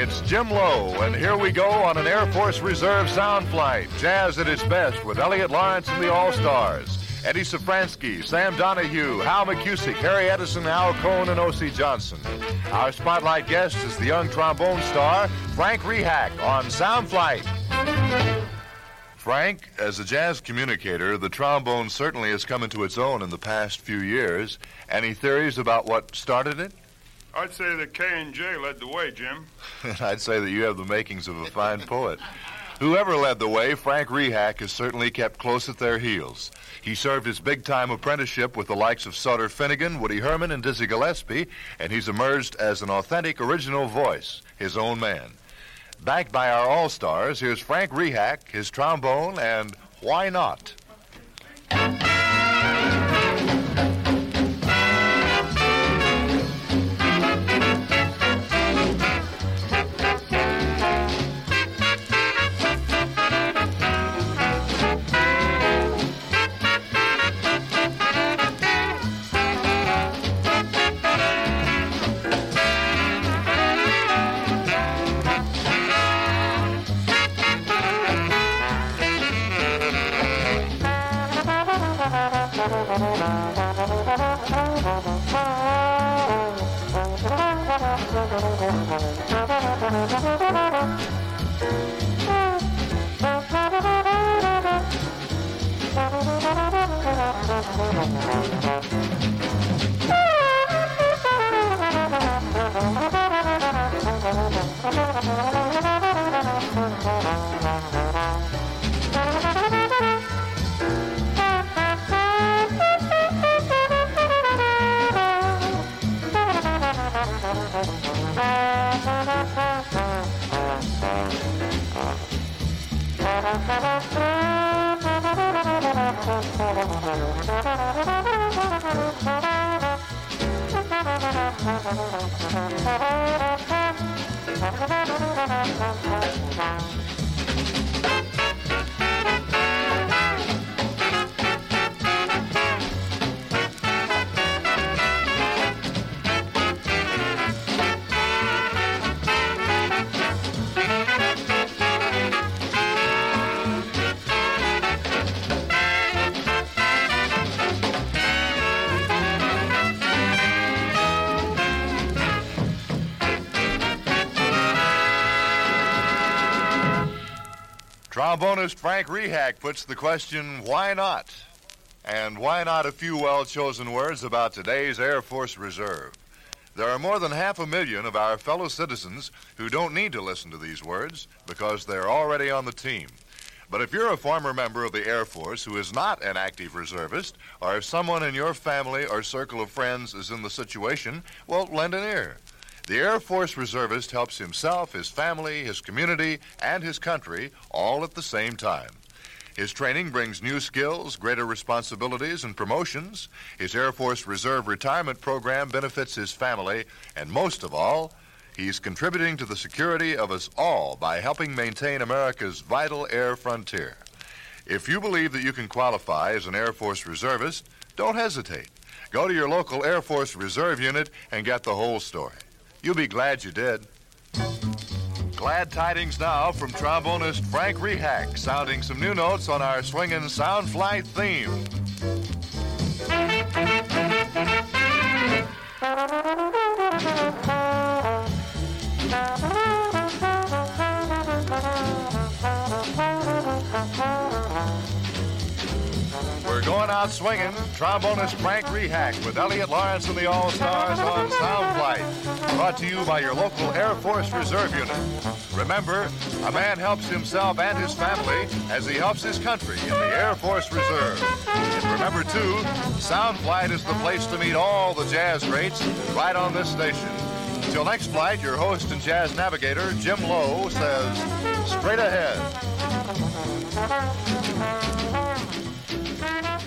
it's Jim Lowe, and here we go on an Air Force Reserve sound flight. Jazz at its best with Elliott Lawrence and the All-Stars. Eddie Safransky, Sam Donahue, Hal McCusick, Harry Edison, Al Cohn, and O.C. Johnson. Our spotlight guest is the young trombone star, Frank Rehak, on Sound Flight. Frank, as a jazz communicator, the trombone certainly has come into its own in the past few years. Any theories about what started it? I'd say that K&J led the way, Jim. I'd say that you have the makings of a fine poet. Whoever led the way, Frank Rehak has certainly kept close at their heels. He served his big-time apprenticeship with the likes of Sutter Finnegan, Woody Herman, and Dizzy Gillespie, and he's emerged as an authentic original voice, his own man. Backed by our all-stars, here's Frank Rehak, his trombone, and Why Not? Trombonist Frank Rehak puts the question, why not? And why not a few well-chosen words about today's Air Force Reserve? There are more than 500,000 of our fellow citizens who don't need to listen to these words because they're already on the team. But if you're a former member of the Air Force who is not an active reservist, or if someone in your family or circle of friends is in the situation, well, lend an ear. The Air Force reservist helps himself, his family, his community, and his country all at the same time. His training brings new skills, greater responsibilities, and promotions. His Air Force Reserve retirement program benefits his family, and most of all, he's contributing to the security of us all by helping maintain America's vital air frontier. If you believe that you can qualify as an Air Force reservist, don't hesitate. Go to your local Air Force Reserve unit and get the whole story. You'll be glad you did. Glad tidings now from trombonist Frank Rehak, sounding some new notes on our swinging Sound Flight theme. We're going out swinging. Trombonist Frank Rehak with Elliott Lawrence and the All-Stars on Sound Flight. Brought to you by your local Air Force Reserve unit. Remember, a man helps himself and his family as he helps his country in the Air Force Reserve. And remember, too, Sound Flight is the place to meet all the jazz greats right on this station. Till next flight, your host and jazz navigator, Jim Lowe, says, straight ahead.